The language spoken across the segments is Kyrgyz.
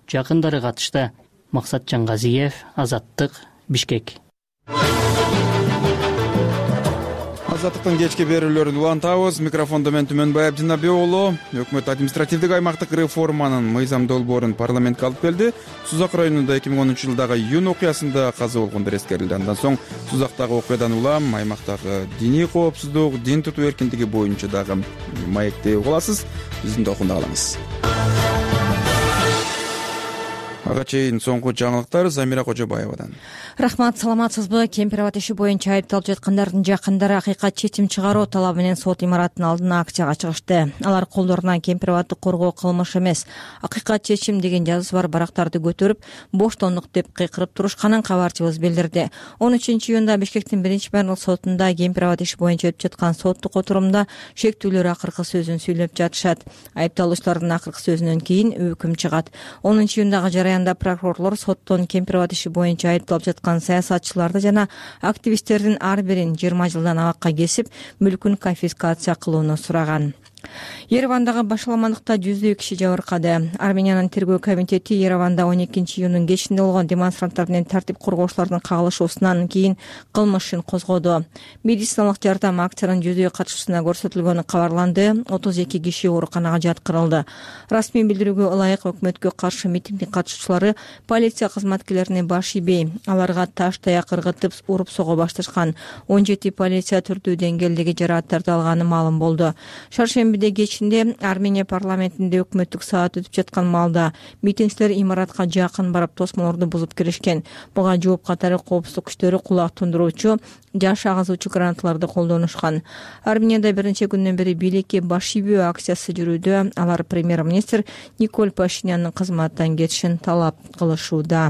жакындары катышты. Максат Жангазиев, Азаттык, Бишкек. Азаттыктын кечки берүүлөрүн улантабыз. Микрофондо мен Түмөнбай Абдинабек уулу. Өкмөт административдик аймактык реформанын мыйзам долбоорун парламентке алып келди. Сузак районунда 2010 жылдагы июнь окуясында каза болгондор эскерилди. Андан соң Сузактагы окуядан улам аймактагы диний коопсуздук, дин тутуу эркиндиги боюнча дагы маекти угуласыз. Биздин токунда калыңыз. Ага чейин соңку жаңылыктар Замира Кожобаевадан. Рахмат, саламатсызбы? Кемпир-Абад иши боюнча айыпталып жаткандардын жакындары акыйкат чечим чыгаруу талабы менен сот имараттын алдына акцияга чыгышты. Алар колдоруна Кемпир-Абадды коргоо кылмыш эмес, акыйкат чечим деген жазуусу бар барактарды көтөрүп, боштондук деп кыйкырып турушканын кабарчыбыз билдирди. 13 июнда Бишкектин 1-мэрдик сотунда Кемпир-Абад иши боюнча өтүп жаткан соттук отурумда шектүүлөр акыркы сөзүн сүйлөп жатышат. Айыпталуучулардын акыркы сөзүнөн кийин өкүм чыгат. 10 июндагы жараянда прокурорлор соттон Кемпир-Абад иши боюнча айыпталып жаткан саясатчыларды жана активисттердин ар бирин 20 жылдан абакка кесип, мүлкүн конфискация кылууну сураган. Еревандагы башаламандыкта 100 киши жабыркады. Армениянын тергөө комитети Ереванда 12 июндун кечинде болгон демонстранттар менен тартип коргоочулардын кагылышуусунан кийин кылмыш ишин козгоду. Медициналык жардам акциянын 100 катышуусуна көрсөтүлгөнү кабарланды. 32 киши ооруканага жаткырылды. Расмий билдирүүгө ылайык өкмөткө каршы митингдин катышуучулары полиция кызматкерлерине баш ийбей, аларга таш таяк ыргытып уруп сого башташкан. 17 полиция түрдүү деңгээлдеги жарааттарды алганы маалым болду. Шаршембиде кечинде Армения парламентинде өкмөттүк саат өтүп жаткан маалда митингчилер имаратка жакын барып тосмолорду бузуп киришкен. Буга жооп катары коопсуздук күчтөрү кулак тундуруучу, жаш агызуучу гранаталарды колдонушкан. Арменияда бир нече күндөн бери бийликке баш ийбөө акциясы жүрүүдө. Алар премьер-министр Николь Пашинянын кызматтан кетишин талап кылышууда.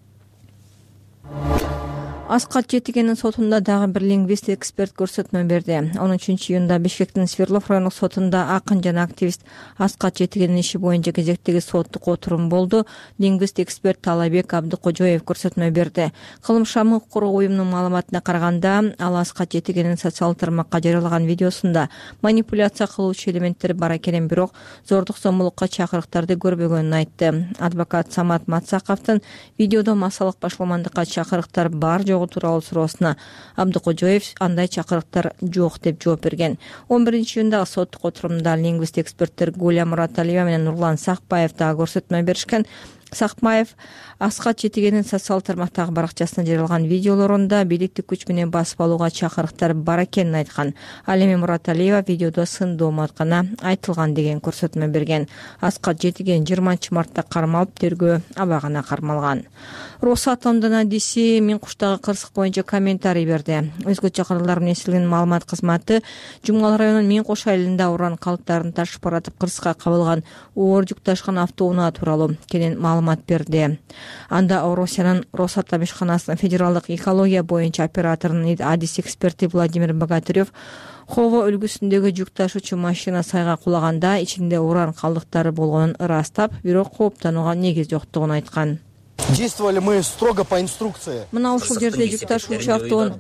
Аскат Жетигенин сотунда дагы бир лингвист эксперт көрсөтмө берди. 13 июнда Бишкектин Свердлов райондук сотунда акын жана активист Аскат Жетигенин иши боюнча кезектеги соттук отурум болду. Лингвист эксперт Талабек Абдыкожоев көрсөтмө берди. Кылмыш коргоо уюмунун маалыматына караганда, ал Аскат Жетигенин социалдык тармакка жарыялаган видеосунда манипуляция кылуучу элементтер бар экенин, бирок зордук зомбулукка чакырыктарды көрбөгөнүн айтты. Адвокат Самат Мацаковдун видеодо массалык башаламандыкка чакырыктар бар тууралуу суроосуна Абдыкожоев андай чакырыктар жок деп жооп берген. 11 июндагы соттук отурумда лингвист эксперттер Гуля Мураталиева менен Нурлан Сакпаев дагы көрсөтмө беришкен. Сакпаев Аскат Жетигенин социалдык тармактагы баракчасына жарыялган видеолорунда бийликтик күч менен басып алууга чакырыктар бар экенин айткан. Ал эми Мураталиева видеодо сындоо атканы айтылган деген көрсөтмө берген. Аскат Жетиген 20 мартта кармалып, тергөө абагына кармалган. Росатомдун адиси Мин Куштагы кырсык боюнча комментарий берди. Өзгөчө кыргыздар менен эсилген маалымат кызматы Жумгал районунун Мин Кош айылында уран калдыктарын ташып баратып кырсыкка кабылган оор жүк ташкан автоунаа тууралуу кенен маалымат берди. Анда Орусиянын Росатом ишканасынын федералдык экология боюнча операторунун адис эксперти Владимир Богатырев Хово өлкөсүндөгү жүк ташуучу машина сайга кулаганда ичинде уран калдыктары болгонун ырастап, бирок кооптонууга негиз жоктугун айткан. Действовали мы строго по инструкции. Мына ушул жерде жүк ташуучу автоунаа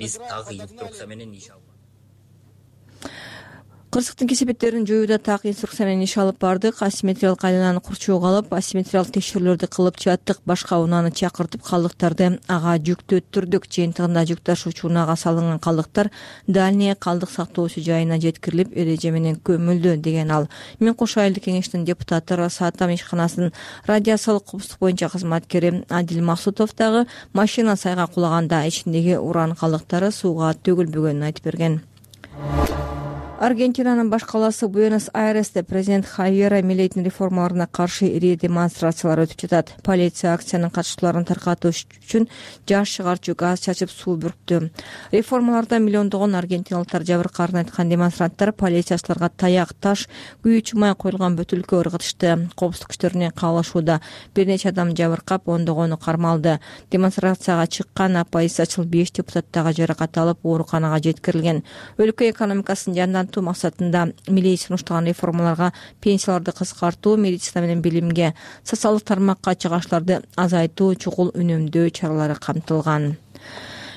кырсыктын кесепеттерин жоюуда так инструкция менен иш алып бардык. Асимметриялык айлананы курчууга алып, асимметриялык текшерүүлөрдү кылып чаттык. Башка унааны чакыртып, калдыктарды ага жүктөттүрдүк. Жыйынтыгында жүк ташуучу унаага салынган калдыктар дальний калдык сактоочу жайына жеткирилип, эреже менен көмүлдү деген ал. Мин Кош айылдык кеңештин депутаты Росатом ишканасынын радиациялык коопсуздук боюнча кызматкери Адил Максутов дагы машина сайга кулаганда ичиндеги уран калдыктары сууга төгүлбөгөнүн айтып берген. Аргентинанын баш калаасы Буэнос-Айресте президент Хавьер Милейдин реформаларына каршы ири демонстрациялар өтүп жатат. Полиция акциянын катышчыларын таркатыш үчүн жаш чыгарчу газ чачып суу бүрктү. Реформаларда миллиондогон аргентиналыктар жабыркаарын айткан демонстранттар полициячыларга таяк, таш, күйүүчү май коюлган бөтөлкө ыргытышты. Коопсуздук күчтөрү менен каалашууда бир нече адам жабыркап, ондогону кармалды. Демонстрацияга чыккан оппозициячыл 5 депутат дагы жаракат алып, ооруканага жеткирилген. Өлкө экономикасын жандантуу максатында Милей сунуштаган реформаларга пенсияларды кыскартуу, медицина менен билимге, социалдык тармакка чыгыштарды азайтуу, чукул үнөмдөө чаралары камтылган.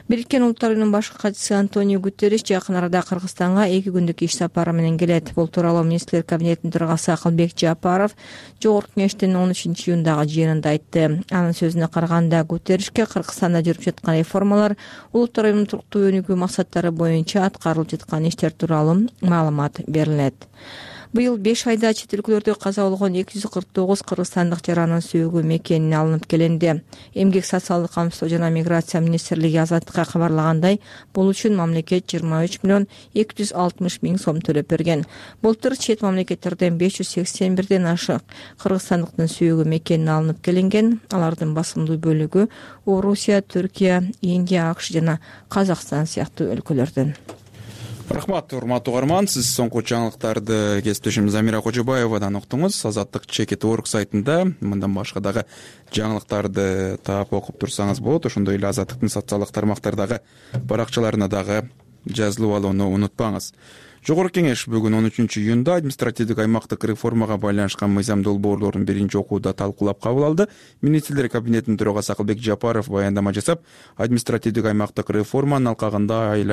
Бириккен Улуттар Уюмунун башкы катчысы Антонио Гутерриш жакын арада Кыргызстанга 2 күндүк иш сапары менен келет. Бул тууралуу министрлер кабинетинин төрагасы Акылбек Жапаров Жогорку Кеңештин 13-июндагы жыйынында айтты. Анын сөзүнө караганда, Гутерришке Кыргызстанда жүрүп жаткан реформалар, Улуттар Уюмунун туруктуу өнүгүү максаттары боюнча аткарылып жаткан иштер тууралуу маалымат берилет. Быйыл 5 айда чет өлкөлөрдө каза болгон 249 кыргызстандык жаранын сөөгү мекенине алынып келинди. Эмгек социалдык камсыздоо жана миграция министрлиги Азаттыкка кабарлагандай, бул үчүн мамлекет 23 миллион 260 миң сом төлөп берген. Былтыр чет мамлекеттерден 581ден ашык кыргызстандыктын сөөгү мекенине алынып келинген. Алардын басымдуу бөлүгү Орусия, Түркия, Индия, АКШ жана Казакстан сыяктуу өлкөлөрдөн. Рахмат, урматтуу угарман. Сиз соңку жаңылыктарды кесиптешим Замира Кожобаевадан уктуңуз. Азаттык /org сайтында мындан башка дагы жаңылыктарды таап окуп турсаңыз болот. Ошондой эле Азаттыктын социалдык тармактардагы баракчаларына дагы жазылып алууну унутпаңыз. Жогорку Кеңеш бүгүн 13-июнда административдик аймактык реформага байланышкан мыйзам долбоорлорун биринчи окууда талкуулап кабыл алды. Министрлер кабинетинин төрагасы Акылбек Жапаров баяндама жасап, административдик аймактык реформанын алкагында айыл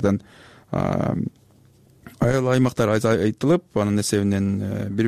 аймактар айтылып, анын эсебинен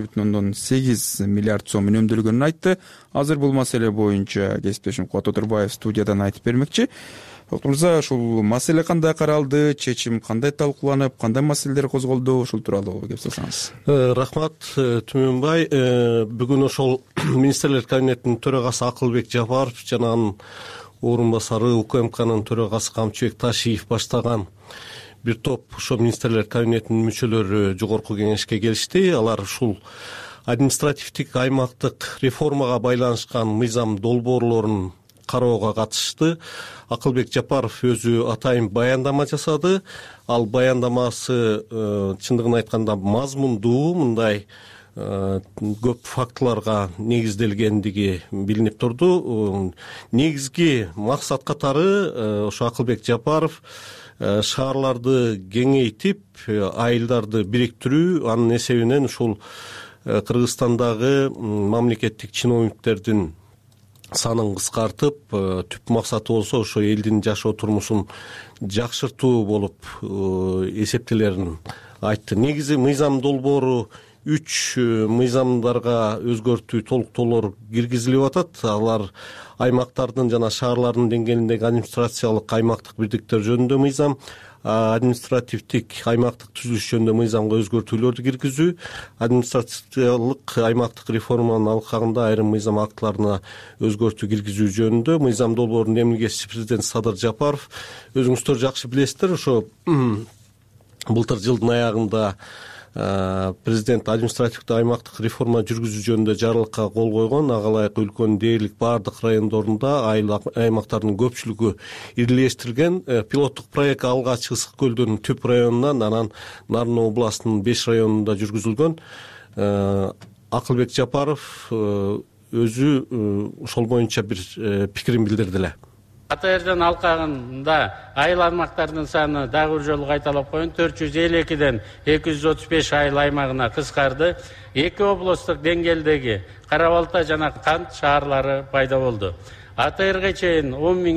1,8 миллиард сом үнөмдөлгөнүн айтты. Азыр бул маселе боюнча кесиптешим Кубат Отурбаев студиядан айтып бермекчи. Мырза, ушул маселе кандай каралды, чечим кандай талкууланып, кандай маселелер козголду, ушул тууралуу кеп салсаңыз. Рахмат, Түмөнбай. Бүгүн ошол министрлер кабинетинин төрагасы Акылбек Жапаров жана анын орун басары УКМКнын төрагасы Камчыбек Ташиев баштаган бир топ ошо министрлер кабинетинин мүчөлөрү Жогорку Кеңешке келишти. Алар ушул административдик аймактык реформага байланышкан мыйзам долбоорлорун кароого катышты. Акылбек Жапаров өзү атайын баяндама жасады. Ал баяндамасы чындыгын айтканда мазмундуу, мындай көп фактыларга негизделгендиги билинип турду. Негизги максат катары ошо Акылбек Жапаров шаарларды кеңейтип, айылдарды бириктирүү, анын эсебинен ушул Кыргызстандагы мамлекеттик чиновниктердин санын кыскартып, түп максаты болсо ошо элдин жашоо турмушун жакшыртуу болуп эсептелерин айтты. Негизи мыйзам долбоору 3 мыйзамдарга өзгөртүү, толуктоолор киргизилип атат. Алар аймактардын жана шаарлардын деңгээлиндеги администрациялык аймактык бирдиктер жөнүндө мыйзам, административдик аймактык түзүлүш жөнүндө мыйзамга өзгөртүүлөрдү киргизүү, администрациялык аймактык реформанын алкагында айрым мыйзам актыларына өзгөртүү киргизүү жөнүндө мыйзам долбоорунун эмгичи президент Садыр Жапаров, өзүңүздөр жакшы билесиздер, ошо былтыр жылдын аягында президент административдик аймактык реформа жүргүзүү жөнүндө жарлыкка кол койгон. Ага ылайык өлкөнүн дээрлик баардык райондорунда айыл аймактарынын көпчүлүгү ирилештирилген. Пилоттук проект алгач Ысык көлдүнүн түп районунан, анан Нарын областынын 5 районунда жүргүзүлгөн. Акылбек Жапаров өзү ошол боюнча бир пикирин билдирди эле. АТРдин алкагында айыл аймактардын саны дагы бир жолу кайталап коеюн, 452ден 235 айыл аймагына кыскарды. 2 областтык деңгээлдеги Кара Балта жана Кант шаарлары пайда болду. АТРга чейин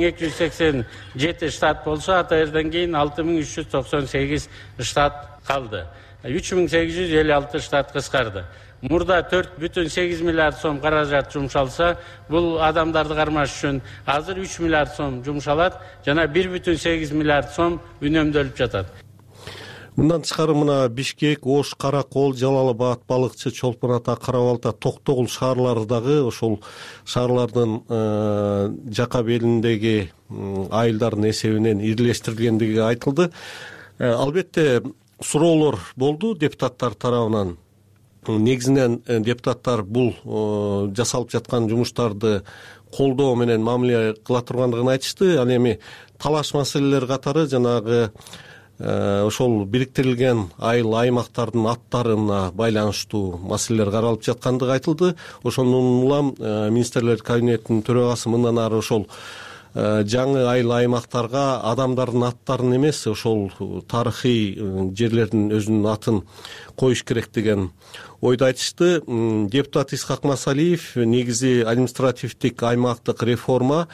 10.287 штат болсо, АТРден кийин 6.398 штат калды. 3.856 штат кыскарды. Мурда 4,8 миллиард сом каражат жумшалса, бул адамдарды кармаш үчүн азыр 3 миллиард сом жумшалат жана 1,8 миллиард сом үнөмдөлүп жатат. Мындан тышкары мына Бишкек, Ош, Каракол, Жалал-Абад, Балыкчы, Чолпон Ата, Кара Балта, Токтогул шаарлары дагы ошол шаарлардын жака белиндеги айылдардын эсебинен ирилештирилгендиги айтылды. Албетте суроолор болду депутаттар тарабынан. Негизинен депутаттар бул жасалып жаткан жумуштарды колдоо менен мамиле кыла тургандыгын айтышты. Ал эми талаш маселелер катары жанагы ошол бириктирилген айыл аймактардын аттарына байланыштуу маселелер каралып жаткандыгы айтылды. Ошондон улам министрлер кабинетинин төрагасы мындан ары ошол жаңы айыл аймактарга адамдардын аттарын эмес, ошол тарыхый жерлердин өзүнүн атын коюш керек деген ойду айтышты. Депутат Исхак Масалиев негизи административдик аймактык реформа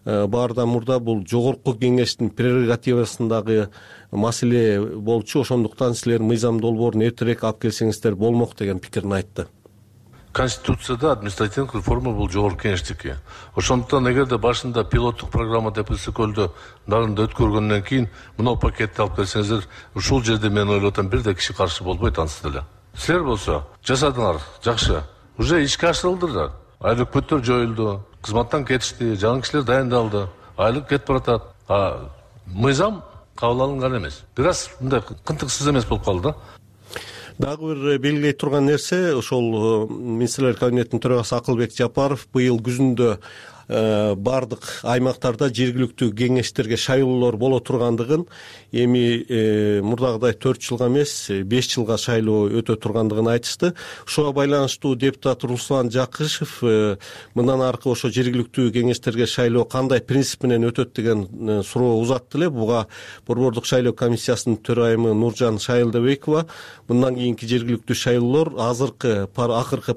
баардан мурда бул жогорку кеңештин прерогативасындагы маселе болчу, ошондуктан силер мыйзам долбоорун эртерээк алып келсеңиздер болмок деген пикирин айтты. Конституцияда административдик реформа бул жогорку кеңештики. Ошондуктан эгерде башында пилоттук программа деп СКЛдө дарында өткөргөндөн кийин мына пакетти алып келсеңиздер, ушул жерде мен ойлоп атам бир да киши каршы болбойт ансыз деле. Силер болсо жасадыңар, жакшы. Уже ишке ашырылды. Айлык бүттөр жоюлду, кызматтан кетишти, жаңы кишилер дайындалды, айлык кетип баратат. Мыйзам кабыл алынган эмес. Бир аз мындай кынтыксыз эмес болуп калды да. Дагы бир белгилей турган нерсе, ошол министрлер кабинетинин төрагасы Акылбек Жапаров быйыл күзүндө бардык аймактарда жергиликтүү кеңештерге шайлоолор боло тургандыгын, эми мурдагыдай 4 жылга эмес 5 жылга шайлоо өтө тургандыгын айтышты. Ошого байланыштуу депутат Руслан Жакышев мындан аркы ошо жергиликтүү кеңештерге шайлоо кандай принцип менен өтөт деген суроо узатты эле. Буга Борбордук шайлоо комиссиясынын төрайымы Нуржан Шайылдабекова мындан кийинки жергиликтүү шайлоолор акыркы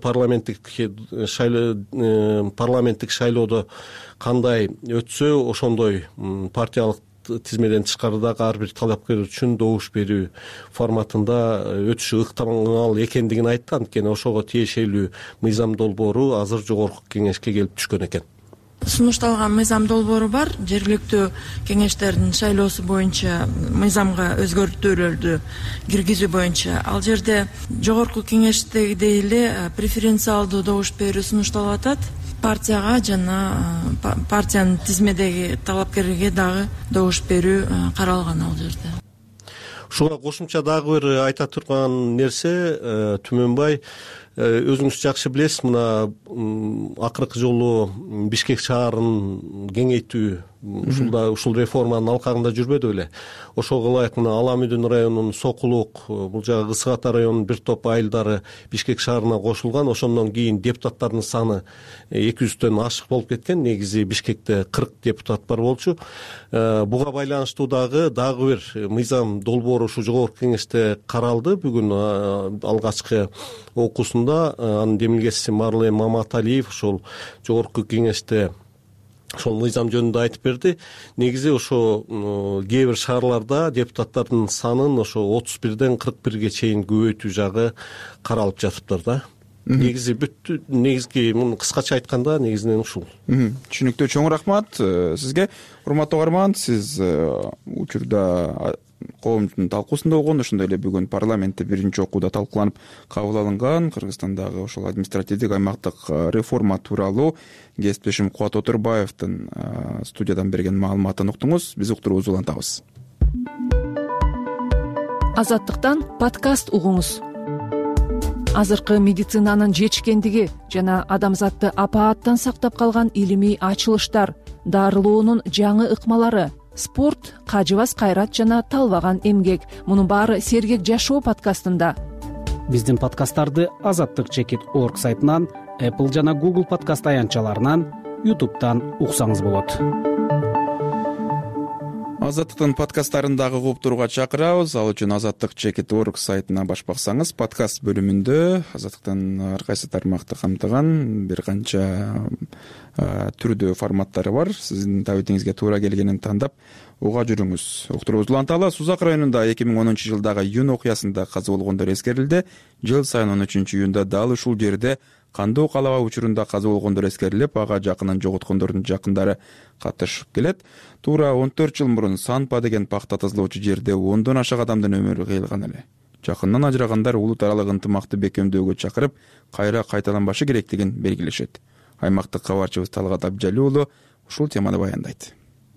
парламенттик шайлоодо кандай өтсө ошондой партиялык тизмеден тышкарыдагы ар бир талапкер үчүн добуш берүү форматында өтүшү ыктымал экендигин айтты. Анткени ошого тиешелүү мыйзам долбоору азыр жогорку кеңешке келип түшкөн экен. Сунушталган мыйзам долбоору бар. Жергиликтүү кеңештердин шайлоосу боюнча мыйзамга өзгөртүүлөрдү киргизүү боюнча ал жерде жогорку кеңештегидей эле преференциалдуу добуш берүү сунушталып атат. Партияга жана партиянын тизмедеги талапкерге дагы добуш берүү каралган ал жерде. Ушуга кошумча дагы бир айта турган нерсе, Түмөнбай, өзүңүз жакшы билесиз, мына акыркы жолу Бишкек шаарын кеңейтүү ушул реформанын алкагында жүрбөдү беле. Ошого ылайык мына Аламүдүн районунун Сокулук, бул жагы Ысык Ата районунун бир топ айылдары Бишкек шаарына кошулган. Ошондон кийин депутаттардын саны 200төн ашык болуп кеткен. Негизи Бишкекте 40 депутат бар болчу. Буга байланыштуу дагы бир мыйзам долбоору ушу жогорку кеңеште каралды. Бүгүн алгачкы окуусунда анын демилгечиси Марлен Маматалиев ошол жогорку кеңеште ошол мыйзам жөнүндө айтып берди. Негизи ошо кээ бир шаарларда депутаттардын санын ошо 31ден 41ге чейин көбөйтүү жагы каралып жатыптыр да. Негизги муну кыскача айтканда негизинен ушул. Түшүнүктүү, чоң рахмат сизге. Урматтуу угарман, сиз учурда коомдун талкуусунда болгон, ошондой эле бүгүн парламентте биринчи окууда талкууланып кабыл алынган Кыргызстандагы ошол административдик аймактык реформа тууралуу кесиптешим Кубат Отурбаевдин студиядан берген маалыматын уктуңуз. Биз уктуруубузду улантабыз. Азаттыктан подкаст угуңуз. Азыркы медицинанын жетишкендиги жана адамзатты апааттан сактап калган илимий ачылыштар, дарылоонун жаңы ыкмалары, спорт, кажыбас кайрат жана талбаган эмгек. Мунун баары Сергек жашоо подкастында. Биздин подкасттарды azattik.org сайтынан, Apple жана Google подкаст аянтчаларынан, YouTube'дан уксаңыз болот. Азаттыктын подкасттарын дагы угуп турууга чакырабыз. Ал үчүн azattik.org сайтына баш баксаңыз, подкаст бөлүмүндө Азаттыктын ар кайсы тармакты камтыган бир канча түрдүү форматтары бар. Сиздин табитиңизге туура келгенин тандап уга жүрүңүз. Уктуруубузду уланталы. Сузак районунда 2010-жылдагы июнь окуясында каза болгондор эскерилди. Жыл сайын 13-июнда дал ушул жерде кандуу калаба учурунда каза болгондор эскерилип, ага жакынын жоготкондордун жакындары катышып келет. Туура 14 жыл мурун Санпа деген пахта тазалоочу жерде 10дон ашык адамдын өмүрү кыйылган эле. Жакындан ажырагандар улут аралык ынтымакты бекемдөөгө чакырып, кайра кайталанбашы керектигин белгилешет. Аймактык кабарчыбыз Талгат Абжали уулу ушул теманы баяндайт.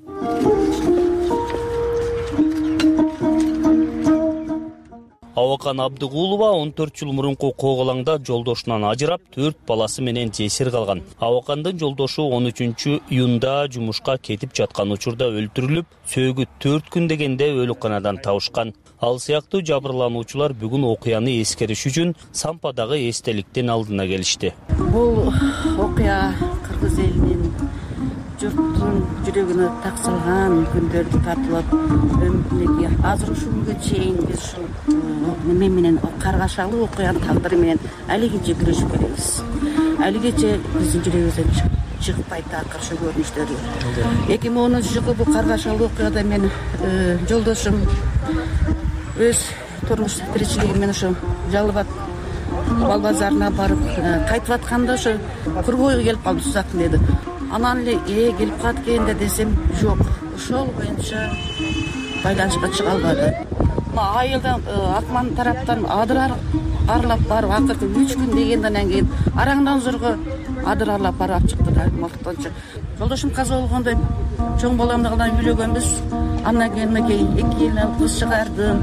Абакан Абдыгулова 14 жыл мурунку коголаңда жолдошунан ажырап, 4 баласы менен жесир калган. Абакандын жолдошу 13-июнда жумушка кетип жаткан учурда өлтүрүлүп, сөөгү 4 күн дегенде өлүкканадан табышкан. Ал сыяктуу жабырлануучулар бүгүн окуяны эскериш үчүн Сампадагы эстеликтин алдына келишти. Бул окуя кыргыз элинин журттун жүрөгүнө так салган күндөрдү тартылып, азыр ушул күнгө чейин биз ушул неме менен каргашалуу окуянын тагдыры менен алигиче күрөшүп келебиз. Алигиче биздин жүрөгүбүздөн чыгпайт акыркы көрүнүштөрү. 2010-жылы бул каргашалуу окуяда мен жолдошум өз турмуш тиричилиги менен ошо Жалал Абад бал базарына барып кайтып атканда ошо Кургойго келип калдым, Сузактын эди. Анан эле келип калат экен да десем, жок, ошол боюнча байланышка чыга албады. Айылдан Акман тараптан адыр аралап барып, акыркы 3 күн дегенден кийин араңдан зорго адыр аралап барып алып чыкты да мактанчы. Жолдошум каза болгондо чоң баламдыгынан үйлөгөнбүз. Андан кийин 2 ел кыз чыгардым.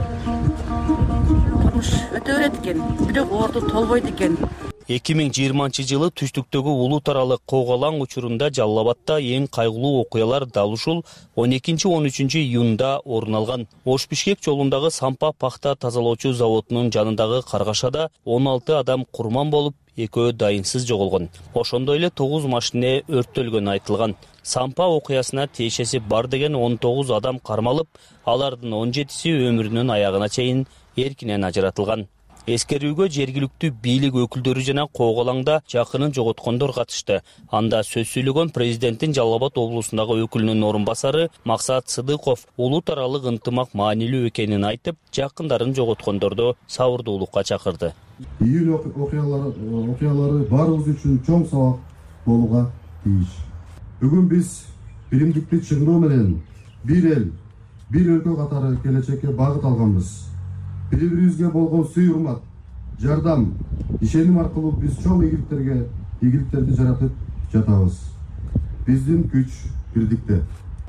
Турмуш өтө берет экен, бирок орду толбойт экен. 2020 түштүктөгү улут аралык коголаң учурунда Жалал Абадта эң кайгылуу окуялар дал ушул 12-13 июнда орун алган. Ош-Бишкек жолундагы Сампа пахта тазалоочу заводунун жанындагы каргашада 16 адам курман болуп, экөө дайынсыз жоголгон. Ошондой эле 9 машине өрттөлгөнү айтылган. Сампа окуясына тиешеси бар деген 19 адам кармалып, алардын 17си өмүрүнүн аягына чейин эркинен ажыратылган. Эскерүүгө жергиликтүү бийлик өкүлдөрү жана коголаңда жакынын жоготкондор катышты. Анда сөз сүйлөгөн президенттин Жалал Абад облусундагы өкүлүнүн орун басары Максат Сыдыков улут аралык ынтымак маанилүү экенин айтып, жакындарын жоготкондорду сабырдуулукка чакырды. Июль окуялары баарыбыз үчүн чоң сабак болууга тийиш. Бүгүн биз биримдикти чыңдоо менен бир эл, бир өлкө катары келечекке багыт алганбыз. Бири-бирибизге болгон сүй урмат, жардам, ишеним аркылуу биз чоң ийгиликтерди жаратып жатабыз. Биздин күч бирдикте.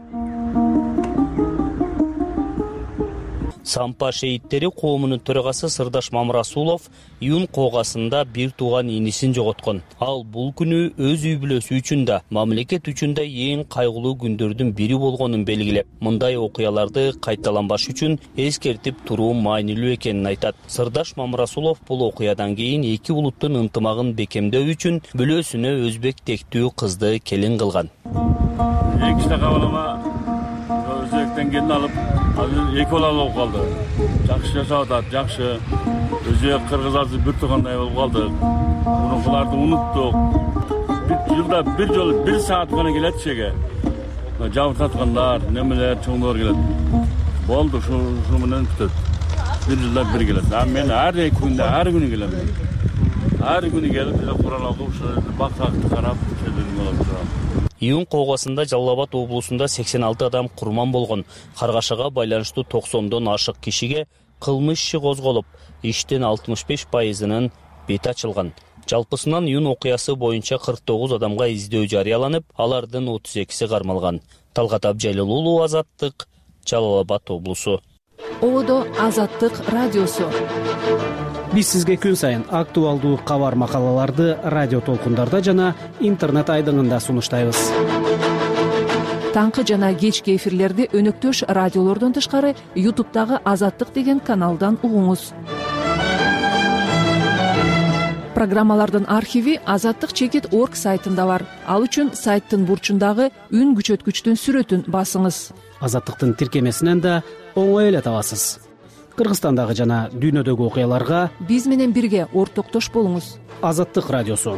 Сампа шейиттери коомунун төрагасы Сырдаш Мамрасулов июнь коогасында бир тууган инисин жоготкон. Ал бул күнү өз үй бүлөсү үчүн да, мамлекет үчүн да эң кайгылуу күндөрдүн бири болгонун белгилеп, мындай окуяларды кайталанбаш үчүн эскертип туруу маанилүү экенин айтат. Сырдаш Мамрасулов бул окуядан кийин эки улуттун ынтымагын бекемдөө үчүн бүлөсүнө өзбек тектүү кызды келин кылган. Өзбектен келин алып, эки бала болуп калды. Жакшы жашап атат, жакшы. Өзбек кыргыз азыр бир туугандай болуп калдык. Мурункуларды унуттук. Жылда бир жолу 1 саат гана келет ишеге. Жабыртаткандар, немелер, чоңдор келет. Болду, ушу менен бүтөт. Бир жылда бир келет. Мен ар күнү келем. Ар күнү келип, Куран окуп, бактакты карап, Июнь коогасында Жалал Абад облусунда 86 адам курман болгон. Каргашага байланыштуу 90дон ашык кишиге кылмыш иши козголуп, иштин 65%-ынын бети ачылган. Жалпысынан июнь окуясы боюнча 49 адамга издөө жарыяланып, алардын 32си кармалган. Талгат Абжайлыл уулу, Азаттык, Жалал Абад облусу. Ободо Азаттык радиосу. Биз сизге күн сайын актуалдуу кабар макалаларды радио толкундарда жана интернет айдыңында сунуштайбыз. Таңкы жана кечки эфирлерди өнөктөш радиолордон тышкары YouTube'дагы Азаттык деген каналдан угуңуз. Программалардын архиви azattik.org сайтында бар. Ал үчүн сайттын бурчундагы үн күчөткүчтүн сүрөтүн басыңыз. Азаттыктын тиркемесинен да оңой эле табасыз. Кыргызстандагы жана дүйнөдөгү окуяларга биз менен бирге ортоктош болуңуз. Азаттык радиосу.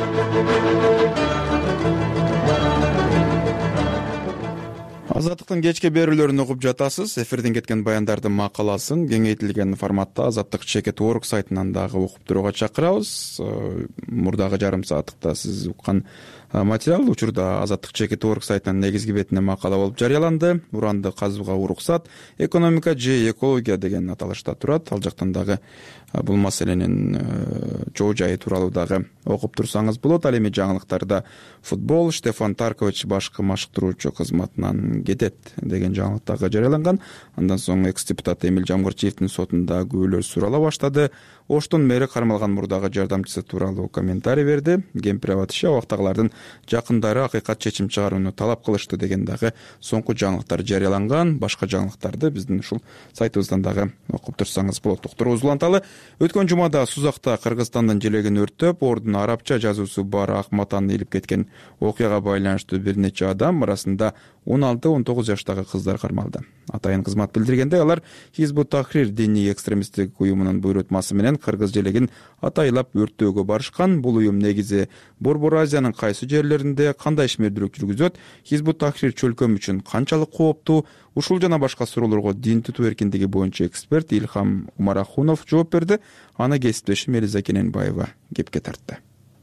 Азаттыктын кечки берүүлөрүн угуп жатасыз. Эфирден кеткен баяндардын макаласын кеңейтилген форматта azattik.org сайтынан дагы окуп турууга чакырабыз. Мурдагы жарым сааттыкта сиз уккан материал учурда azattik.org сайтынын негизги бетине макала болуп жарыяланды. Уранды казууга уруксат, экономика же экология деген аталышта турат. Ал жактан дагы бул маселенин чоо жайы тууралуу дагы окуп турсаңыз болот. Ал эми жаңылыктарда футбол Штефан Таркович башкы машыктыруучу кызматынан кетет деген жаңылык дагы жарыяланган. Андан соң экс-депутат Эмил Жамгырчиевдин сотунда күбөлөр сурала баштады. Оштун мэри кармалган мурдагы жардамчысы тууралуу комментарий берди. Кемпир абатышы абактагылардын жакындары акыйкат чечим чыгарууну талап кылышты деген дагы соңку жаңылыктар жарыяланган. Башка жаңылыктарды биздин ушул сайтыбыздан дагы окуп турсаңыз болот. Докторубуз уланталы. Өткөн жумада Сузакта Кыргызстандын желегин өрттөп, ордуна арабча жазуусу бар ак матаны илип кеткен окуяга байланыштуу бир нече адам, арасында 16-19 жаштагы кыздар кармалды. Атайын кызмат билдиргенде, алар Хизбут Тахрир диний экстремисттик уюмунун буйрутмасы менен кыргыз желегин атайлап өрттөөгө барышкан. Бул уюм негизи Борбор Азиянын кайсы жерлеринде кандай ишмердүүлүк жүргүзөт, Хизбут Тахрир чөлкөм үчүн канчалык кооптуу, ушул жана башка суроолорго дин тутуу эркиндиги боюнча эксперт Илхам Умарахунов жооп берди. Аны кесиптешим Элиза Кененбаева кепке тартты.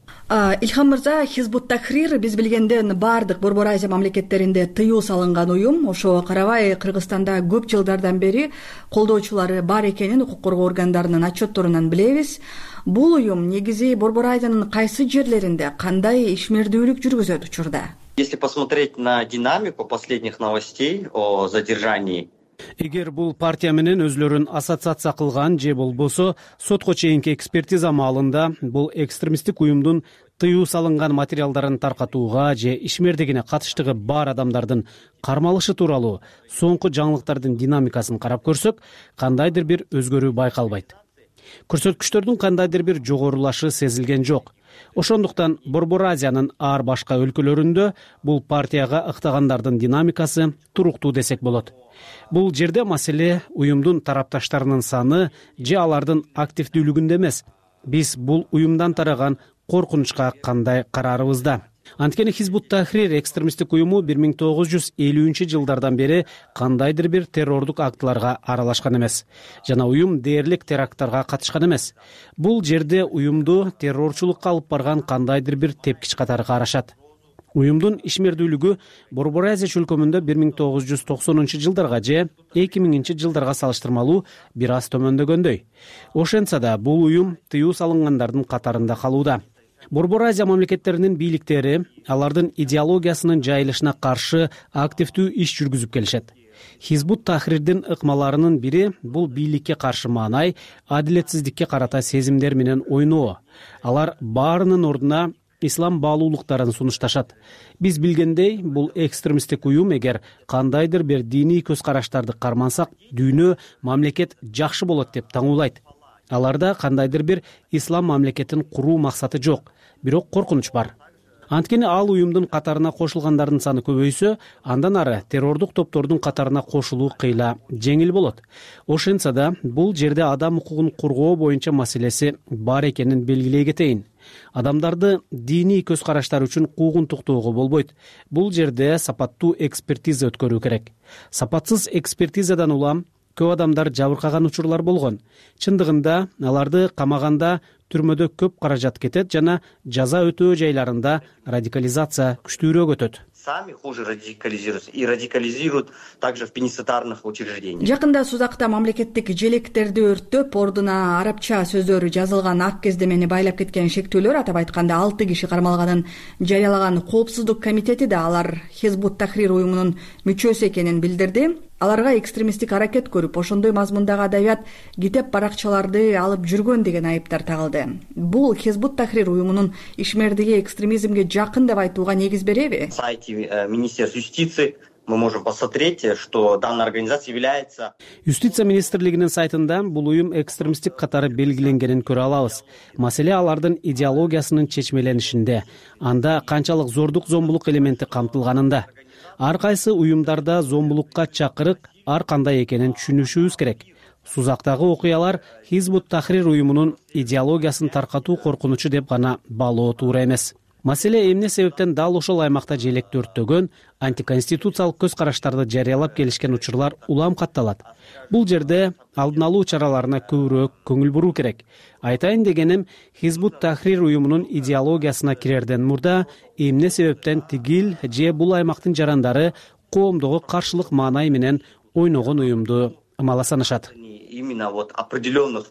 Илхам мырза, Хизбут Тахрир биз билгенден бардык Борбор Азия мамлекеттеринде тыюу салынган уюм. Ошого карабай Кыргызстанда көп жылдардан бери колдоочулары бар экенин укук коргоо органдарынын отчетторунан билебиз. Бул уюм негизи Борбор Азиянын кайсы жерлеринде кандай ишмердүүлүк жүргүзөт учурда? Если посмотреть на динамику последних новостей о задержании, эгер бул партия менен өзлөрүн ассоциация кылган же болбосо сотко чейинки экспертиза маалында бул экстремисттик уюмдун тыюу салынган материалдарын таркатууга же ишмердигине катыштыгы бар адамдардын кармалышы тууралуу соңку жаңылыктардын динамикасын карап көрсөк, кандайдыр бир өзгөрүү байкалбайт. Көрсөткүчтөрдүн кандайдыр бир жогорулашы сезилген жок. Ошондуктан Борбор Азиянын ар башка өлкөлөрүндө бул партияга ыктагандардын динамикасы туруктуу десек болот. Бул жерде маселе уюмдун тарапташтарынын саны же алардын активдүүлүгүндө эмес. Биз бул уюмдан тараган коркунучка кандай карарыбызда. Анткени Хизбут Тахрир экстремисттик уюму 1950-жылдардан бери кандайдыр бир террордук актыларга аралашкан эмес. Жана уюм дээрлик теракттарга катышкан эмес. Бул жерде уюмду террорчулукка алып барган кандайдыр бир тепкич катары карашат. Уюмдун ишмердүүлүгү Борбор Азия чөлкөмүндө 1990-жылдарга же 2000-жылдарга салыштырмалуу бир аз төмөндөгөндөй. Ошентсе да бул уюм тыюу салынгандардын катарында калууда. Борбор Азия мамлекеттеринин бийликтери алардын идеологиясынын жайылышына каршы активдүү иш жүргүзүп келишет. Хизбут Тахрирдин ыкмаларынын бири бул бийликке каршы маанай, адилетсиздикке карата сезимдер менен ойноо. Алар баарынын ордуна ислам баалуулуктарын сунушташат. Биз билгендей, бул экстремисттик уюм эгер кандайдыр бир диний көз караштарды кармансак, дүйнө, мамлекет жакшы болот деп таңуулайт. Аларда кандайдыр бир ислам мамлекетин куруу максаты жок, бирок коркунуч бар. Анткени ал уюмдун катарына кошулгандардын саны көбөйсө, андан ары террордук топтордун катарына кошулуу кыйла жеңил болот. Ошентсе да бул жерде адам укугун коргоо боюнча маселеси бар экенин белгилей кетейин. Адамдарды диний көз караштар үчүн куугунтуктоого болбойт. Бул жерде сапаттуу экспертиза өткөрүү керек. Сапатсыз экспертизадан улам көп адамдар жабыркаган учурлар болгон. Чындыгында аларды камаганда түрмөдө көп каражат кетет жана жаза өтөө жайларында радикализация күчтүүрөөк өтөт. Сами хуже радикализируются и радикализируют также в пенитенциарных учреждениях. Жакында Сузакта мамлекеттик желектерди өрттөп, ордуна арабча сөздөр жазылган ак кездемени байлап кеткен шектүүлөр, атап айтканда 6 киши кармалганын жарыялаган Коопсуздук комитети да алар Хизбут Тахрир уюмунун мүчөсү экенин билдирди. Аларга экстремисттик аракет көрүп, ошондой мазмундагы адабият, китеп, баракчаларды алып жүргөн деген айыптар тагылды. Бул Хизбут Тахрир уюмунун ишмердиги экстремизмге жакын деп айтууга негиз береби? На сайте Министерства юстиции мы можем посмотреть, что данная организация является... Юстиция министрлигинин сайтында бул уюм экстремисттик катары белгиленгенин көрө алабыз. Маселе алардын идеологиясынын чечмеленишинде, анда канчалык зордук зомбулук элементи камтылганында. Ар кайсы уюмдарда зомбулукка чакырык ар кандай экенин түшүнүшүбүз керек. Сузактагы окуялар Хизбут Тахрир уюмунун идеологиясын таркатуу коркунучу деп гана баалоо туура эмес. Маселе эмне себептен дал ошол аймакта желекти өрттөгөн, антиконституциялык көз караштарды жарыялап келишкен учурлар улам катталат. Бул жерде алдын алуу чараларына көбүрөөк көңүл буруу керек. Айтайын дегеним, Хизбут Тахрир уюмунун идеологиясына кирерден мурда эмне себептен тигил же бул аймактын жарандары коомдогу каршылык маанай менен ойногон уюмду ымала санашат. Именно вот определенных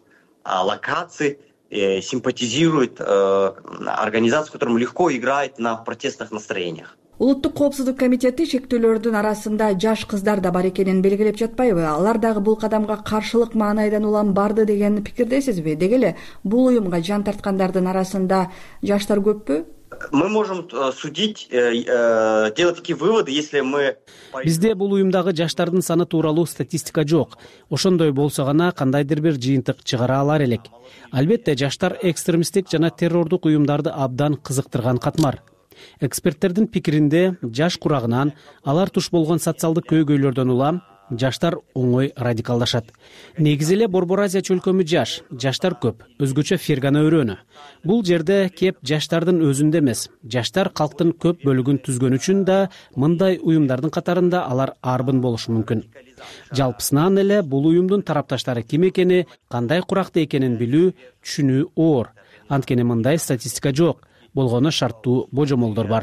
локаций симпатизирует организацию, которая легко играет на протестных настроениях. Улуттук коопсуздук комитети шектүүлөрдүн арасында жаш кыздар да бар экенин белгилеп жатпайбы? Алар дагы бул кадамга каршылык маанайдан улам барды деген пикирдесизби? Деги эле бул уюмга жан тарткандардын арасында жаштар көппү? Мы можем судить, делать такие выводы, если мы... Бизде бул уюмдагы жаштардын саны тууралуу статистика жок. Ошондой болсо гана кандайдыр бир жыйынтык чыгара алар элек. Албетте жаштар экстремисттик жана террордук уюмдарды абдан кызыктырган катмар. Эксперттердин пикиринде жаш курагынан алар туш болгон социалдык көйгөйлөрдөн улам жаштар оңой радикалдашат. Негизи эле Борбор Азия чөлкөмү жаштар көп, өзгөчө фергана өрөөнү. Бул жерде кеп жаштардын өзүндө эмес, жаштар калктын көп бөлүгүн түзгөн үчүн да мындай уюмдардын катарында алар арбын болушу мүмкүн. Жалпысынан эле бул уюмдун тарапташтары ким экени, кандай куракта экенин билүү, түшүнүү оор. Анткени мындай статистика жок, болгону шарттуу божомолдор бар.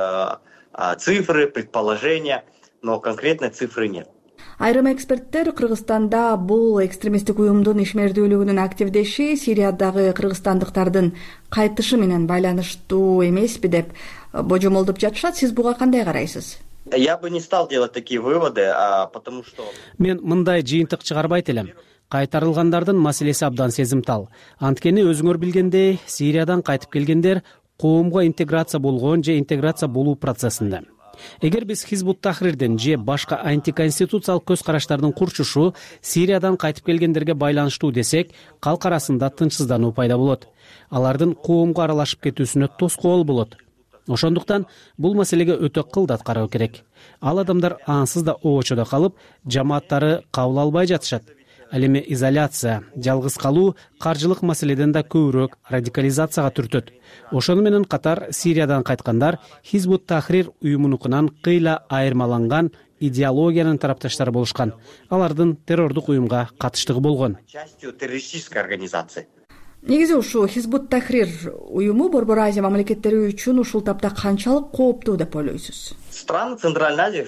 Цифры, предположения, но конкретной цифры нет. Айрым эксперттер Кыргызстанда бул экстремисттик уюмдун ишмердүүлүгүнүн активдеши Сириядагы кыргызстандыктардын кайтышы менен байланыштуу эмеспи деп божомолдоп жатышат. Сиз буга кандай карайсыз? Я бы не стал делать такие выводы, потому что... Мен мындай жыйынтык чыгарбайт элем. Кайтарылгандардын маселеси абдан сезимтал. Анткени өзүңөр билгендей, Сириядан кайтып келгендер коомго интеграция болгон же интеграция болуу процессинде. Эгер биз Хизбут Тахрирдин же башка антиконституциялык көз караштардын курчушу Сириядан кайтып келгендерге байланыштуу десек, калк арасында тынчсыздануу пайда болот. Алардын коомго аралашып кетүүсүнө тоскоол болот. Ошондуктан бул маселеге өтө кылдат кароо керек. Ал адамдар ансыз да обочодо калып, жамааттары кабыл албай жатышат. Ал эми изоляция, жалгыз калуу каржылык маселеден да көбүрөөк радикализацияга түртөт. Ошону менен катар Сириядан кайткандар Хизбут Тахрир уюмунукунан кыйла айырмаланган идеологиянын тарапташтары болушкан. Алардын террордук уюмга катыштыгы болгон. Частью террористической организации. Негизи ушу Хизбут Тахрир уюму Борбор Азия мамлекеттери үчүн ушул тапта канчалык кооптуу деп ойлойсуз? Страны Центральной Азии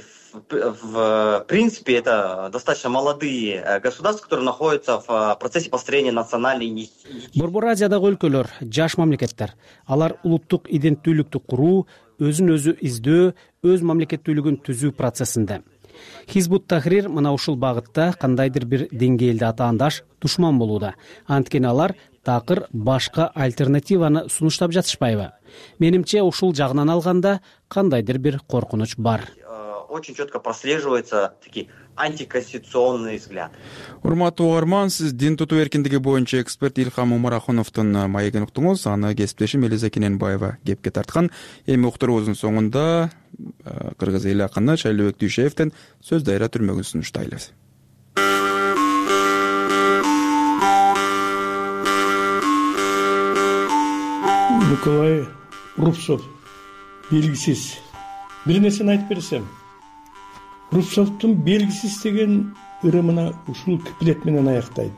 в принципе это достаточно молодые государства, которые находятся в процессе построения национальной идентичности. Борбор Азиядагы өлкөлөр жаш мамлекеттер. Алар улуттук иденттүүлүктү куруу, өзүн өзү издөө, өз мамлекеттүүлүгүн түзүү процессинде. Хизбут Тахрир мына ушул багытта кандайдыр бир деңгээлде атаандаш душман болууда. Анткени алар такыр башка альтернативаны сунуштап жатышпайбы? Менимче ушул жагынан алганда кандайдыр бир коркунуч бар. Очень четко прослеживаются такие антиконституционные взгляды. Урматтуу угарман, сиз дин тутуу эркиндиги боюнча эксперт Илхам Умарахуновдун маегин уктуңуз. Аны кесиптешим Элиза Кененбаева кепке тарткан. Эми уктуруубуздун соңунда кыргыз эл акыны Шайлообек Дүйшеевден сөз дайра түрмөгүн сунуштайлыбыз. Николай Рубцов белгисиз. Бир нерсени айтып берсем, Рубцовдун белгисиз деген ырымына ушул киплет менен аяктайт.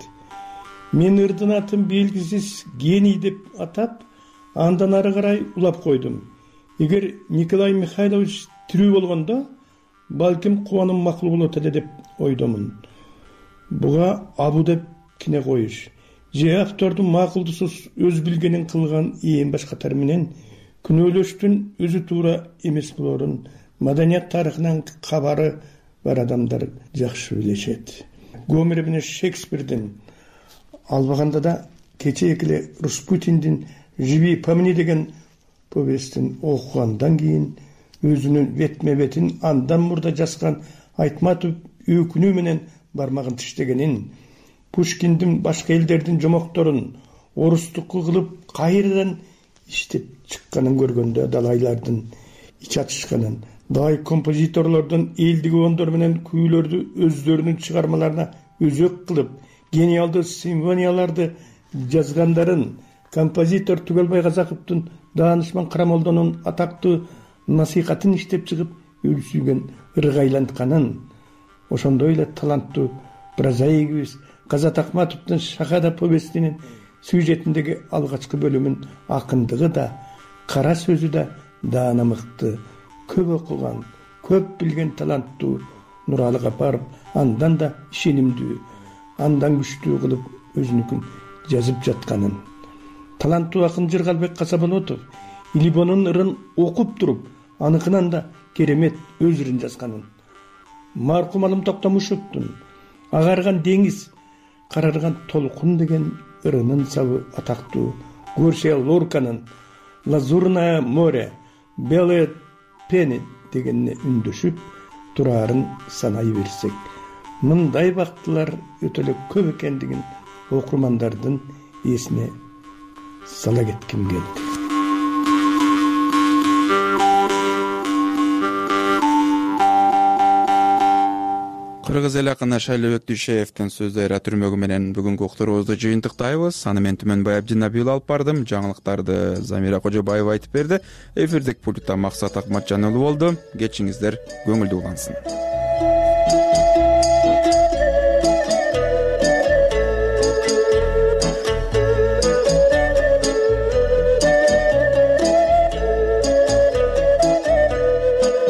Мен ырдын атын белгисиз гений деп атап, андан ары карай улап койдум. Эгер Николай Михайлович тирүү болгондо, балким кубаным макул болот эле деп ойдомун. Буга абу деп кине коюш, же автордун макулдусуз өз билгенин кылган ээн башкатар менен күнөөлөштүн өзү туура эмес болорун маданият тарыхынан кабары бар адамдар жакшы билишет. Гомер менен Шекспирдин, албаганда да кече экиле Распутиндин «Живи по мне» деген повестин окугандан кийин өзүнүн бетме-бетин андан мурда жазган Айтматов өкүнүү менен бармагын тиштегенин, Пушкиндин башка элдердин жомокторун орустукку кылып кайрадан иштеп чыкканын көргөндө далайлардын ич атышканын, бай композиторлордун элдик ондор менен күүлөрдү өздөрүнүн чыгармаларына өзөк кылып, гениалдуу симфонияларды жазгандарын, композитор Түгөлбай Казаковдун Даанышман Карамолдонун атактуу насихатын иштеп чыгып, өлсүйгөн ыргайлантканын, ошондой эле таланттуу прозаигибиз Казат Акматовдун Шахада повестинин сюжетиндеги алгачкы бөлүмүн акындыгы да, кара сөзү да даана мыкты, көп окуган, көп билген таланттуу Нуралыга барып, андан да ишенимдүү, андан күчтүү кылып өзүнүкүн жазып жатканын. Таланттуу акын Жыргалбек Касаболотов Илибонун ырын окуп туруп, аныкынан да керемет өз ырын жазганын. Маркум Алым Токтомушевдун Агарган деңиз, карарган толкун деген ырынын сабы атактуу. Горсия Лорканын Лазурное море, Белые пени дегенне үндөшүп турарын санай берсек, мындай бактылар өтө эле көп экендигин окурмандардын эсине сала кетким келди. Кыргыз эл акыны Шайлообек Дүйшеевдин сөздөрү түрмөгү менен бүгүнкү уктуруубузду жыйынтыктайбыз. Аны мен Түмөнбай Абдинабиұлы алып бардым. Жаңылыктарды Замира Кожобаева айтып берди. Эфирдик пультта Максат Акматжан уулу болду. Кечиңиздер көңүлдүү улансын.